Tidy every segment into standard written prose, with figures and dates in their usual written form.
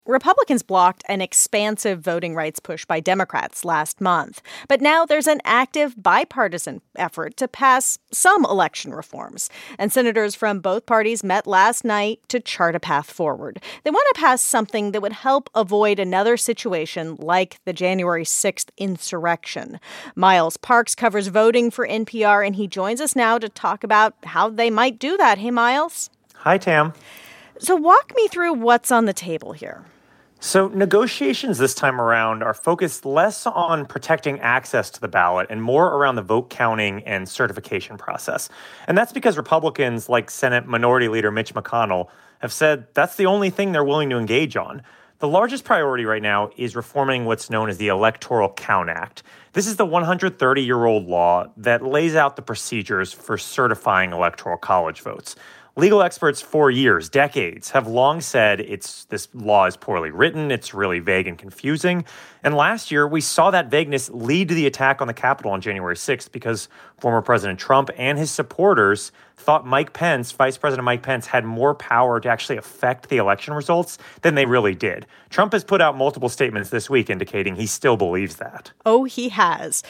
Republicans blocked an expansive voting rights push by Democrats last month. But now there's an active bipartisan effort to pass some election reforms. And senators from both parties met last night to chart a path forward. They want to pass something that would help avoid another situation like the January 6th insurrection. Miles Parks covers voting for NPR, and he joins us now to talk about how they might do that. Hey, Miles. Hi, Tam. So walk me through what's on the table here. So negotiations this time around are focused less on protecting access to the ballot and more around the vote counting and certification process. And that's because Republicans like Senate Minority Leader Mitch McConnell have said that's the only thing they're willing to engage on. The largest priority right now is reforming what's known as the Electoral Count Act. This is the 130-year-old law that lays out the procedures for certifying electoral college votes. Legal experts for years, decades, have long said this law is poorly written, it's really vague and confusing. And last year, we saw that vagueness lead to the attack on the Capitol on January 6th because former President Trump and his supporters thought Vice President Mike Pence, had more power to actually affect the election results than they really did. Trump has put out multiple statements this week indicating he still believes that. Oh, he has.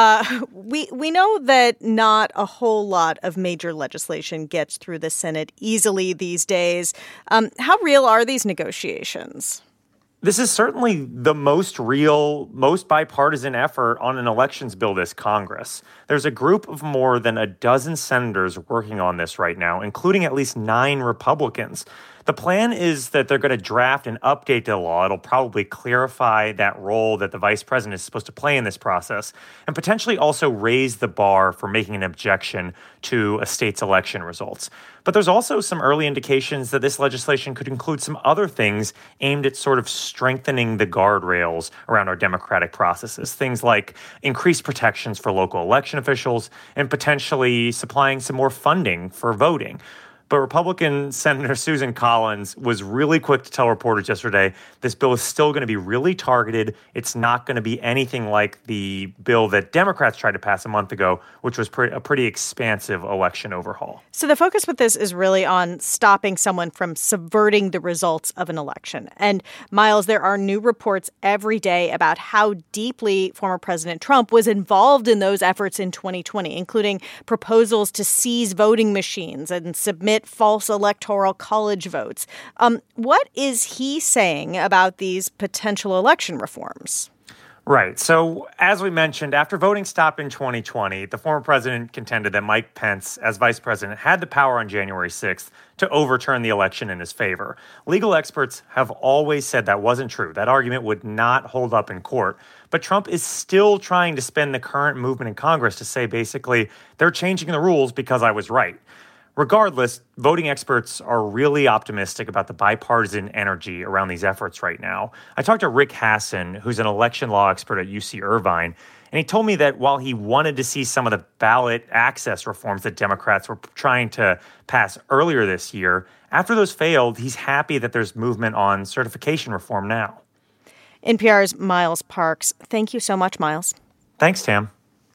We know that not a whole lot of major legislation gets through the Senate easily these days. How real are these negotiations? This is certainly the most real, most bipartisan effort on an elections bill this Congress. There's a group of more than a dozen senators working on this right now, including at least 9 Republicans. The plan is that they're going to draft and update the law. It'll probably clarify that role that the vice president is supposed to play in this process and potentially also raise the bar for making an objection to a state's election results. But there's also some early indications that this legislation could include some other things aimed at sort of strengthening the guardrails around our democratic processes. Things like increased protections for local election officials and potentially supplying some more funding for voting. But Republican Senator Susan Collins was really quick to tell reporters yesterday this bill is still going to be really targeted. It's not going to be anything like the bill that Democrats tried to pass a month ago, which was a pretty expansive election overhaul. So the focus with this is really on stopping someone from subverting the results of an election. And Miles, there are new reports every day about how deeply former President Trump was involved in those efforts in 2020, including proposals to seize voting machines and submit false electoral college votes. What is he saying about these potential election reforms? Right. So as we mentioned, after voting stopped in 2020, the former president contended that Mike Pence, as vice president, had the power on January 6th to overturn the election in his favor. Legal experts have always said that wasn't true. That argument would not hold up in court. But Trump is still trying to spin the current movement in Congress to say basically, they're changing the rules because I was right. Regardless, voting experts are really optimistic about the bipartisan energy around these efforts right now. I talked to Rick Hasson, who's an election law expert at UC Irvine, and he told me that while he wanted to see some of the ballot access reforms that Democrats were trying to pass earlier this year, after those failed, he's happy that there's movement on certification reform now. NPR's Miles Parks. Thank you so much, Miles. Thanks, Tam.